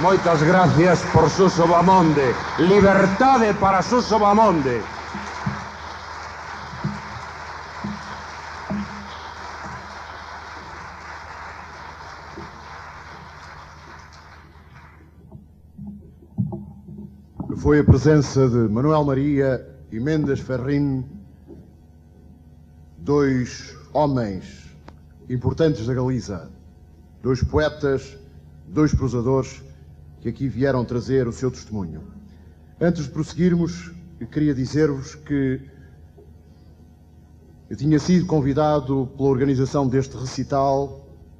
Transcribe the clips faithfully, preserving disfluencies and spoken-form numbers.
Moitas gracias por Suso Bamonde. Liberdade para Suso Bamonde. Foi a presença de Manuel Maria e Mendes Ferrín, dois homens importantes da Galiza, dois poetas, dois prosadores que aqui vieram trazer o seu testemunho. Antes de prosseguirmos, queria dizer-vos que eu tinha sido convidado pela organização deste recital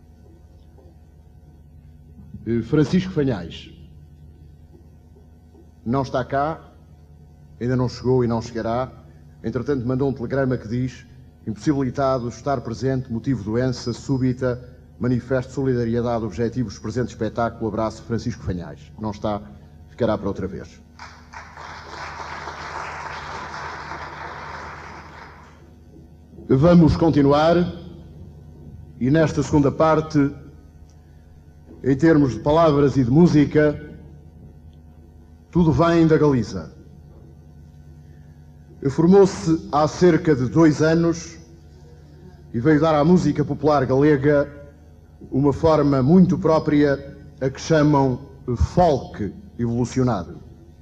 Francisco Fanhais. Não está cá, ainda não chegou e não chegará. Entretanto, mandou um telegrama que diz: impossibilitado estar presente, motivo doença súbita, manifesto solidariedade, objetivos, presente espetáculo, abraço, Francisco Fanhais. Não está, ficará para outra vez. Vamos continuar, e nesta segunda parte, em termos de palavras e de música, tudo vem da Galiza. Formou-se há cerca de dois anos e veio dar à música popular galega uma forma muito própria, a que chamam folk evolucionado.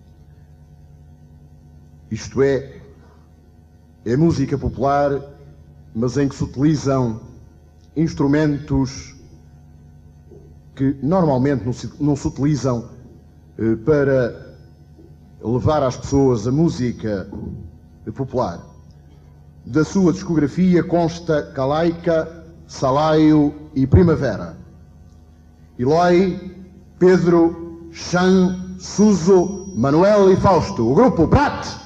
Isto é, é música popular, mas em que se utilizam instrumentos que normalmente não se, não se utilizam eh, para levar às pessoas a música popular. Da sua discografia consta Calaica, Salaio e Primavera. Eloy, Pedro, Chan, Suso, Manuel e Fausto. O grupo Prat!